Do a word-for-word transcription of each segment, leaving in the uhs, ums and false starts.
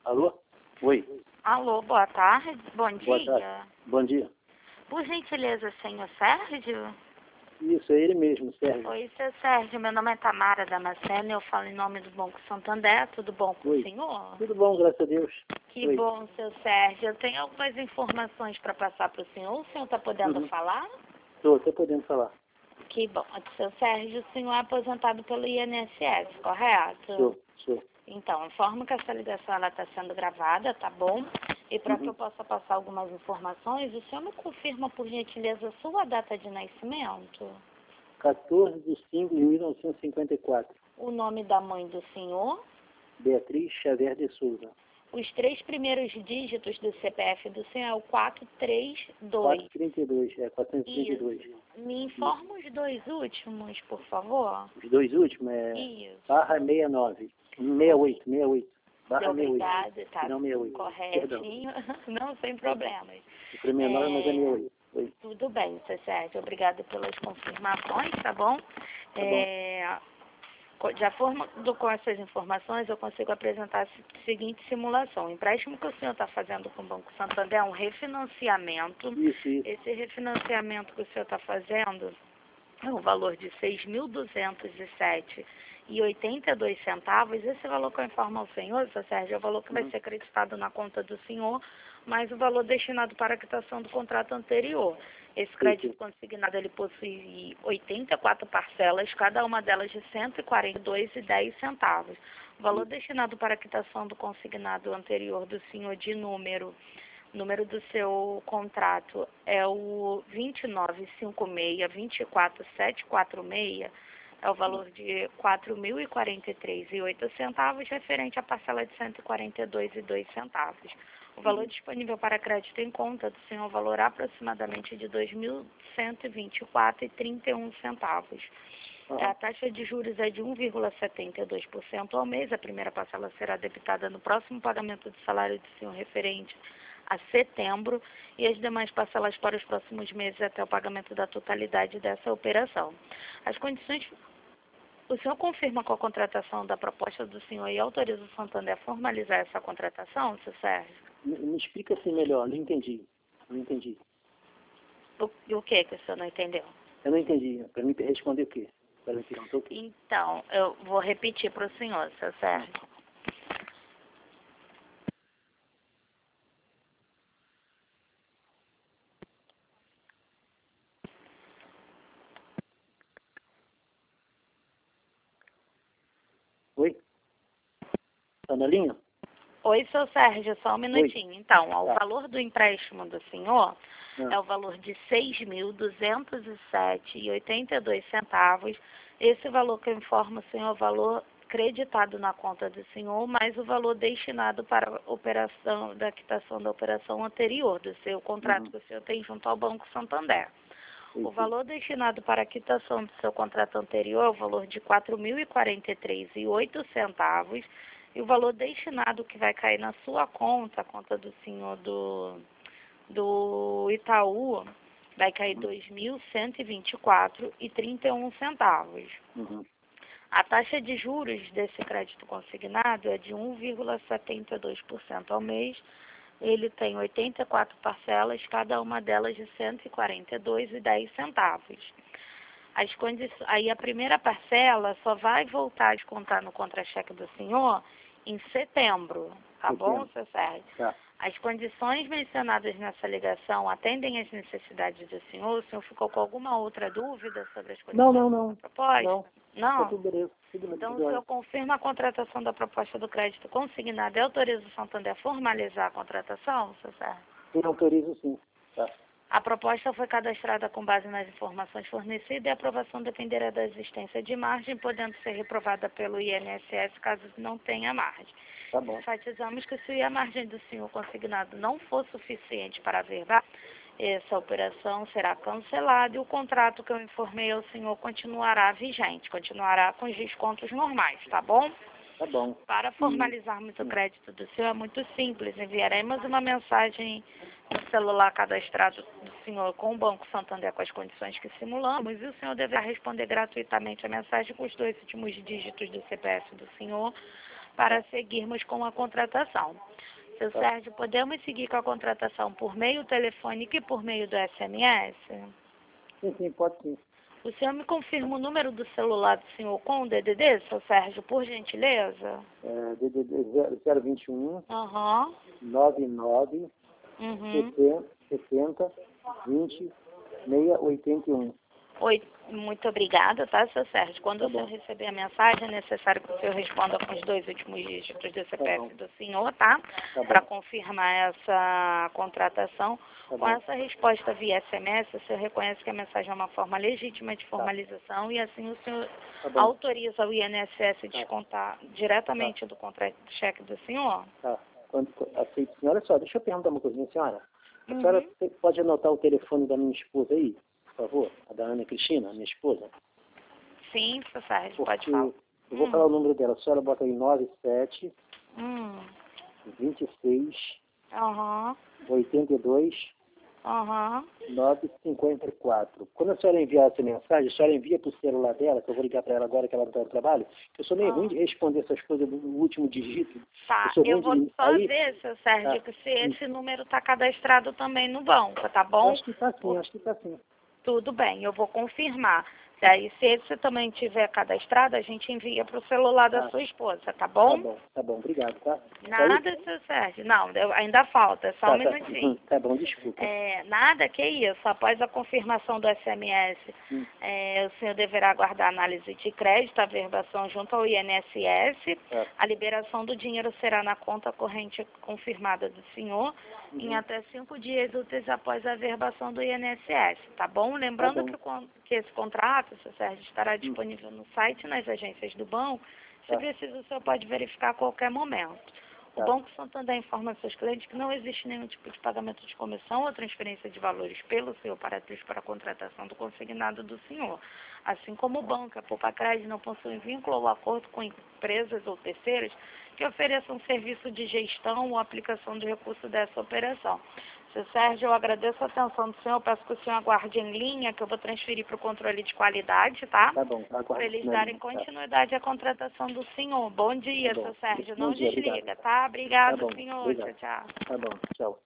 Alô? Oi. Alô, boa tarde. Bom Boa dia. tarde. Bom dia. Por gentileza, senhor Sérgio? Isso, é ele mesmo, Sérgio. Oi, seu Sérgio. Meu nome é Tamara Damasceno e eu falo em nome do Banco Santander. Tudo bom com Oi. o senhor? Tudo bom, graças a Deus. Que Oi. bom, seu Sérgio. Eu tenho algumas informações para passar para o senhor. O senhor está podendo Uhum. falar? Estou, estou podendo falar. Que bom. Seu Sérgio, o senhor é aposentado pelo I N S S, correto? Sou, sou. Então, informo que essa ligação ela está sendo gravada, tá bom? E para que Uhum. eu possa passar algumas informações, o senhor me confirma, por gentileza, a sua data de nascimento? quatorze de cinco de mil novecentos e cinquenta e quatro. O nome da mãe do senhor? Beatriz Xavier de Souza. Os três primeiros dígitos do C P F do senhor é o quatrocentos e trinta e dois. quatrocentos e trinta e dois, é quatrocentos e trinta e dois. Isso. Me informa os dois últimos, por favor. Os dois últimos é Isso. barra sessenta e nove. sessenta e oito, sessenta e oito. Barra sessenta e oito. Obrigada, tá Não, sessenta e oito. corretinho. Não, sem problemas. O primeiro é nove, mas é É, sessenta e oito. Oi. tudo bem, seu Sérgio. Obrigada pelas confirmações, tá bom? Tá É, co- de acordo com essas informações, eu consigo apresentar a se- seguinte simulação. O empréstimo que o senhor está fazendo com o Banco Santander é um refinanciamento. Isso, isso. Esse refinanciamento que o senhor está fazendo é um valor de seis mil duzentos e sete reais e oitenta e dois centavos. Esse valor que eu informo ao senhor, seu Sérgio, é o valor que vai Uhum. ser acreditado na conta do senhor, mais o valor destinado para a quitação do contrato anterior. Esse crédito Isso. consignado ele possui oitenta e quatro parcelas, cada uma delas de cento e quarenta e dois reais e dez centavos. O valor destinado para a quitação do consignado anterior do senhor de número número do seu contrato é o dois nove cinco seis, dois quatro sete quatro seis, é o valor de quatro mil e quarenta e três reais e oito centavos, referente à parcela de cento e quarenta e dois reais e dois centavos. O valor disponível para crédito em conta do senhor valor aproximadamente de dois mil cento e vinte e quatro reais e trinta e um centavos. A taxa de juros é de um vírgula setenta e dois por cento ao mês. A primeira parcela será debitada no próximo pagamento do salário do senhor referente a setembro e as demais parcelas para os próximos meses até o pagamento da totalidade dessa operação. As condições... O senhor confirma com a contratação da proposta do senhor e autoriza o Santander a formalizar essa contratação, seu Sérgio? Me, me explica assim melhor, não entendi. Não entendi. O, e o que que o senhor não entendeu? Eu não entendi. Para mim responder o quê? Para me perguntar o quê? Então, eu vou repetir para o senhor, seu Sérgio. Oi? Tá na linha? Oi, seu Sérgio, só um minutinho. Então, ó, o Tá. valor do empréstimo do senhor Ah. é o valor de seis mil duzentos e sete reais e oitenta e dois centavos. Esse valor que eu informo, senhor, é o valor creditado na conta do senhor, mais o valor destinado para a operação, da quitação da operação anterior, do seu contrato Uhum. que o senhor tem junto ao Banco Santander. O Isso. valor destinado para a quitação do seu contrato anterior é o valor de quatro mil e quarenta e três reais e oito centavos. E o valor destinado que vai cair na sua conta, a conta do senhor do, do Itaú, vai cair dois mil cento e vinte e quatro reais e trinta e um centavos. Uhum. A taxa de juros desse crédito consignado é de um vírgula setenta e dois por cento ao mês. Ele tem oitenta e quatro parcelas, cada uma delas de cento e quarenta e dois reais e dez centavos. As condições, aí a primeira parcela só vai voltar a descontar no contra-cheque do senhor em setembro, tá bom, Setembro. seu Sérgio? Tá. As condições mencionadas nessa ligação atendem às necessidades do senhor? O senhor ficou com alguma outra dúvida sobre as Não, condições não, da não. proposta? Não. Não? Tá tudo beleza. Tudo Então, tudo o senhor ótimo. confirma a contratação da proposta do crédito consignado e autoriza o Santander a formalizar a contratação, seu Sérgio? Eu autorizo sim. Tá. A proposta foi cadastrada com base nas informações fornecidas e a aprovação dependerá da existência de margem, podendo ser reprovada pelo I N S S caso não tenha margem. Tá bom. Enfatizamos que se a margem do senhor consignado não for suficiente para averbar, essa operação será cancelada e o contrato que eu informei ao senhor continuará vigente, continuará com os descontos normais, tá bom? Tá bom. Para formalizarmos o crédito do senhor é muito simples. Enviaremos uma mensagem no celular cadastrado do senhor com o Banco Santander com as condições que simulamos e o senhor deverá responder gratuitamente a mensagem com os dois últimos dígitos do C P F do senhor para seguirmos com a contratação. Seu Tá. Sérgio, podemos seguir com a contratação por meio telefônico e por meio do S M S? Sim, sim, pode sim. O senhor me confirma o número do celular do senhor com o D D D, seu Sérgio, por gentileza? É, D D D zero vinte e um, Aham. nove nove, Uhum. setenta, vinte, seiscentos e oitenta e um. Oi, muito obrigada, tá, seu Sérgio? Quando Tá o senhor bom. receber a mensagem, é necessário que o senhor responda com os dois últimos dígitos do Tá C P F bom. do senhor, tá? Tá Para bom. confirmar essa contratação. Tá Com bom. essa resposta via S M S, o senhor reconhece que a mensagem é uma forma legítima de formalização e assim o senhor Tá bom. autoriza o I N S S Tá. descontar diretamente do contra-cheque do senhor? Tá. Quando, aceito, sim. Olha só, deixa eu perguntar uma coisinha, senhora. A Uhum. senhora te- pode anotar o telefone da minha esposa aí, por favor? A da Ana Cristina, minha esposa? Sim, seu Sérgio, pode Porque falar. eu vou Hum. falar o número dela. A senhora bota aí nove sete, Hum. vinte e seis, Aham. oitenta e dois, Aham. nove cinquenta e quatro. Quando a senhora enviar essa mensagem, a senhora envia para o celular dela, que eu vou ligar para ela agora que ela não está no trabalho, que eu sou meio Ah. ruim de responder essas coisas do último dígito. Tá, sou eu ruim vou de... só Aí, ver, seu Sérgio, tá. que se esse número está cadastrado também no banco, tá bom? Acho que está sim, acho que está sim. Tudo bem, eu vou confirmar. Daí, se esse também tiver cadastrado, a gente envia para o celular da Tá. sua esposa, tá Tá bom? bom, tá bom, obrigado, tá? Nada, seu Sérgio. Não, eu- ainda falta, só um Tá, tá. minutinho. Tá bom, desculpa. É, nada, que isso. Após a confirmação do S M S, Hum. é, o senhor deverá aguardar a análise de crédito, a verbação junto ao I N S S. Tá. A liberação do dinheiro será na conta corrente confirmada do senhor Uhum. em até cinco dias úteis após a verbação do I N S S, tá bom? Lembrando Tá bom. que, o con- que esse contrato, seu Sérgio, estará disponível no site e nas agências do banco. Se Tá. precisa, o senhor pode verificar a qualquer momento. O Tá. Banco Santander informa aos seus clientes que não existe nenhum tipo de pagamento de comissão ou transferência de valores pelo senhor para para a contratação do consignado do senhor. Assim como o banco, a Poupa Crédito não possui vínculo ou acordo com empresas ou terceiros que ofereçam serviço de gestão ou aplicação de recurso dessa operação. Seu Sérgio, eu agradeço a atenção do senhor, peço que o senhor aguarde em linha, que eu vou transferir para o controle de qualidade, tá? Tá bom, tá Para eles na darem linha, tá. continuidade à contratação do senhor. Bom dia, Tá bom. seu Sérgio. Bom Não dia, desliga, obrigado. tá? Obrigado, Tá bom, senhor. obrigado. Tchau, tchau. Tá bom, tchau.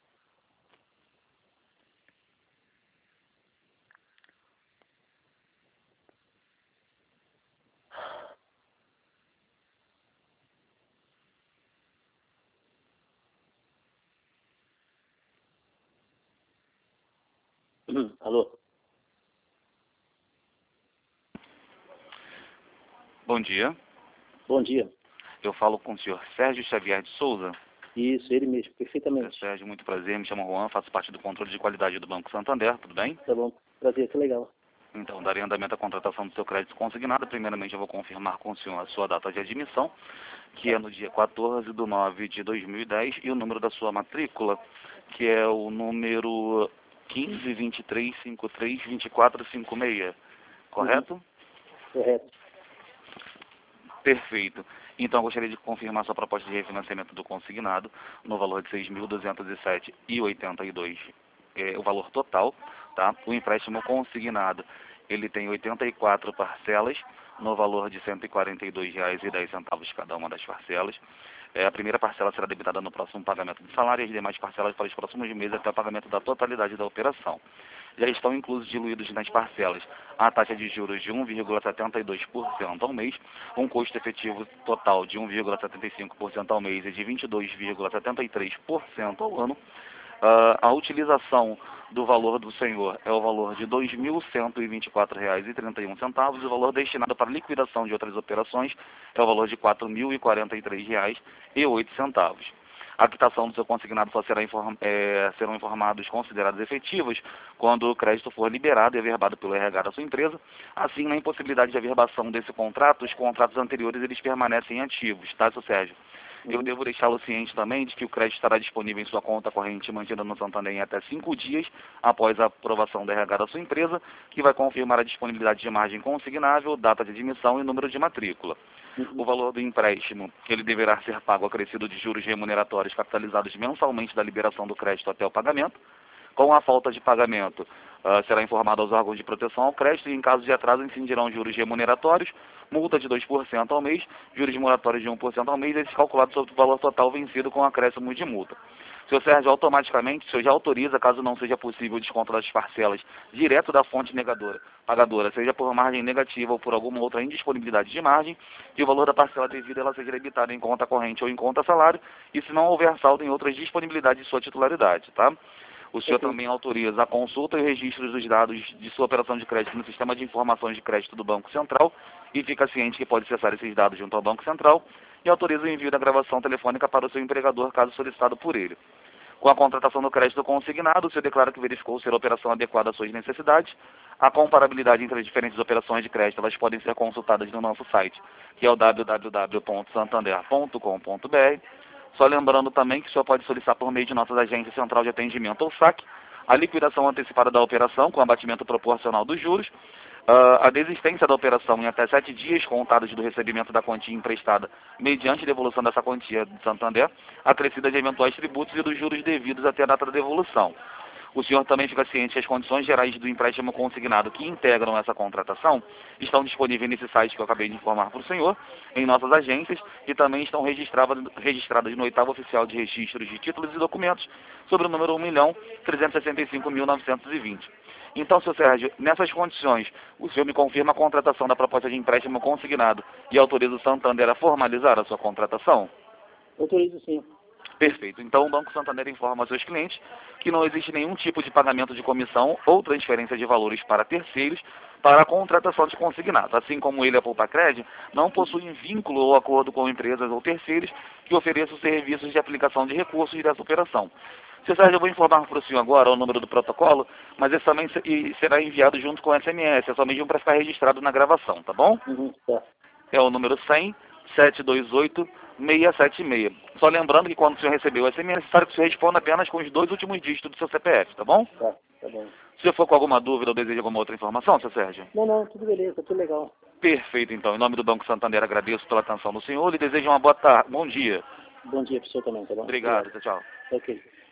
Alô? Bom dia, Bom dia. eu falo com o senhor Sérgio Xavier de Souza. Isso, ele mesmo, Senhor perfeitamente. Sérgio, muito prazer, me chamo Juan, faço parte do controle de qualidade do Banco Santander, tudo bem? Tá bom, prazer, que legal. Então, darei andamento à contratação do seu crédito consignado. Primeiramente, eu vou confirmar com o senhor a sua data de admissão, que é no dia quatorze de nove de dois mil e dez, e o número da sua matrícula, que é o número quinze, vinte e três, cinquenta e três, vinte e quatro, cinquenta e seis, correto? Correto. Perfeito. Então, eu gostaria de confirmar sua proposta de refinanciamento do consignado no valor de seis mil duzentos e sete reais e oitenta e dois centavos, é, o valor total, tá? O empréstimo consignado, ele tem oitenta e quatro parcelas no valor de cento e quarenta e dois reais e dez centavos cada uma das parcelas. É, a primeira parcela será debitada no próximo pagamento de salário e as demais parcelas para os próximos meses até o pagamento da totalidade da operação. Já estão inclusos diluídos nas parcelas a taxa de juros de um vírgula setenta e dois por cento ao mês, um custo efetivo total de um vírgula setenta e cinco por cento ao mês e de vinte e dois vírgula setenta e três por cento ao ano. Uh, a utilização do valor do senhor é o valor de dois mil cento e vinte e quatro reais e trinta e um centavos, e o valor destinado para liquidação de outras operações é o valor de quatro mil e quarenta e três reais e oito centavos. A quitação do seu consignado só será inform, é, serão informados considerados efetivos quando o crédito for liberado e averbado pelo R H da sua empresa. Assim, na impossibilidade de averbação desse contrato, os contratos anteriores eles permanecem ativos, tá, seu Sérgio? Eu devo deixá-lo ciente também de que o crédito estará disponível em sua conta corrente mantida no Santander em até cinco dias após a aprovação do R H da sua empresa, que vai confirmar a disponibilidade de margem consignável, data de admissão e número de matrícula. O valor do empréstimo, ele deverá ser pago acrescido de juros remuneratórios capitalizados mensalmente da liberação do crédito até o pagamento. Com a falta de pagamento, uh, será informado aos órgãos de proteção ao crédito e, em caso de atraso, incidirão juros remuneratórios multa de dois por cento ao mês, juros moratórios de um por cento ao mês, esse calculado sobre o valor total vencido com acréscimo de multa. O senhor Sérgio, automaticamente, o senhor já autoriza, caso não seja possível o desconto das parcelas direto da fonte negadora, pagadora, seja por margem negativa ou por alguma outra indisponibilidade de margem, que o valor da parcela devida ela seja debitada em conta corrente ou em conta salário, e se não houver saldo em outras disponibilidades de sua titularidade, tá? O senhor Ok. também autoriza a consulta e o registro dos dados de sua operação de crédito no Sistema de Informações de Crédito do Banco Central e fica ciente que pode acessar esses dados junto ao Banco Central e autoriza o envio da gravação telefônica para o seu empregador, caso solicitado por ele. Com a contratação do crédito consignado, o senhor declara que verificou ser a operação adequada às suas necessidades. A comparabilidade entre as diferentes operações de crédito, elas podem ser consultadas no nosso site, que é o w w w ponto santander ponto com ponto b r. Só lembrando também que o senhor pode solicitar por meio de nossas agências Central de Atendimento ou S A C, a liquidação antecipada da operação com abatimento proporcional dos juros, uh, a desistência da operação em até sete dias contados do recebimento da quantia emprestada mediante devolução dessa quantia de Santander, acrescida de eventuais tributos e dos juros devidos até a data da devolução. O senhor também fica ciente que as condições gerais do empréstimo consignado que integram essa contratação estão disponíveis nesse site que eu acabei de informar para o senhor, em nossas agências, e também estão registradas, registradas no oitavo oficial de registros de títulos e documentos, sobre o número um milhão trezentos e sessenta e cinco mil novecentos e vinte. Então, senhor Sérgio, nessas condições, o senhor me confirma a contratação da proposta de empréstimo consignado e autoriza o Santander a formalizar a sua contratação? Autorizo sim. Perfeito. Então, o Banco Santander informa aos seus clientes que não existe nenhum tipo de pagamento de comissão ou transferência de valores para terceiros para a contratação de consignado. Assim como ele, a Poupacred, não possuem vínculo ou acordo com empresas ou terceiros que ofereçam serviços de aplicação de recursos dessa operação. senhor Sérgio, eu vou informar para o senhor agora o número do protocolo, mas esse também será enviado junto com o S M S, é só mesmo para ficar registrado na gravação, tá bom? Uhum, tá. É o número cem, sete dois oito, seis sete seis. Só lembrando que quando o senhor recebeu o S M S, é necessário que o senhor responda apenas com os dois últimos dígitos do seu C P F, tá bom? Tá, tá bom. Se o senhor for com alguma dúvida ou deseja alguma outra informação, senhor Sérgio? Não, não, tudo beleza, tudo legal. Perfeito, então. Em nome do Banco Santander, agradeço pela atenção do senhor e desejo uma boa tarde, bom dia. Bom dia para o senhor também, tá bom? Obrigado, tchau, tchau. Ok.